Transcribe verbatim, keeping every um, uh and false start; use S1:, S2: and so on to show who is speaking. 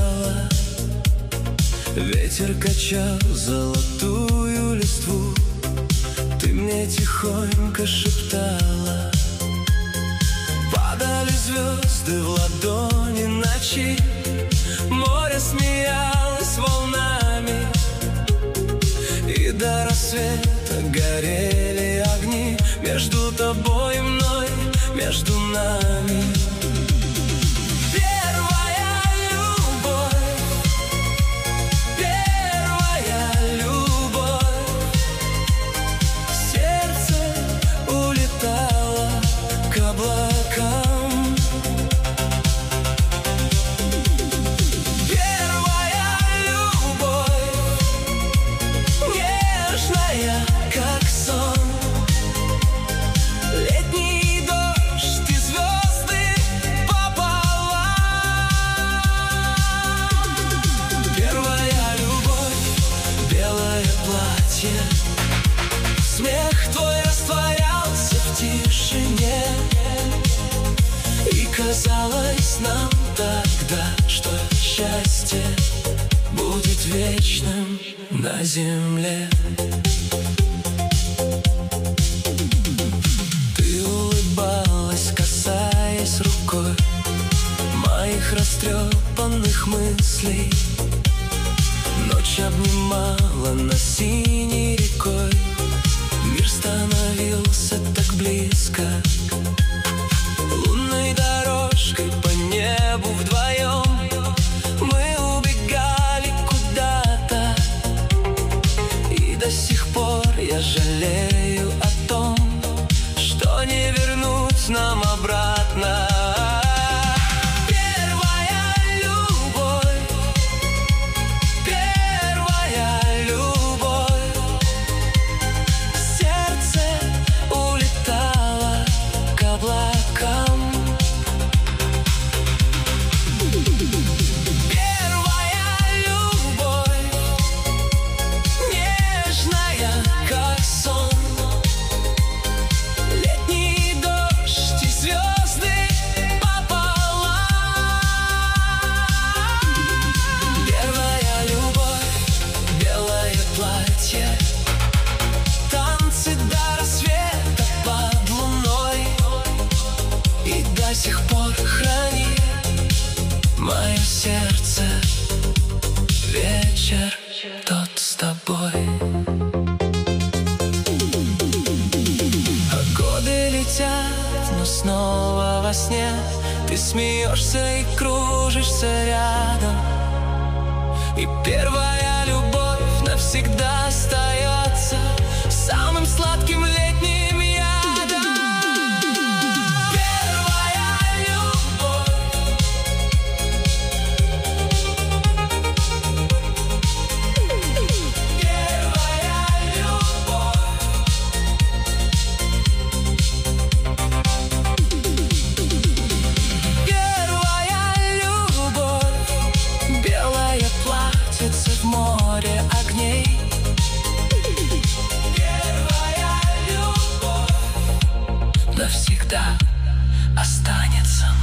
S1: сияла, ветер качал золотую листву. Ты мне тихонько шептала, падали звезды в ладони ночи. Море смеялось волнами, и до рассвета горели огни между тобой и мной, между нами. Смех твой растворялся в тишине, и казалось нам тогда, что счастье будет вечным на земле. Ты улыбалась, касаясь рукой моих растрепанных мыслей. Ночь обнимала нас синей рекой, мир становился так близко. Лунной дорожкой по небу вдвоем мы убегали куда-то, и до сих пор я жалею о том, что не вернуть нам обратно. До сих пор храни мое сердце, вечер тот с тобой. А годы летят, но снова во сне ты смеешься и кружишься рядом, и первая любовь навсегда остается самым сладким летним ядом. В море огней первая любовь навсегда останется.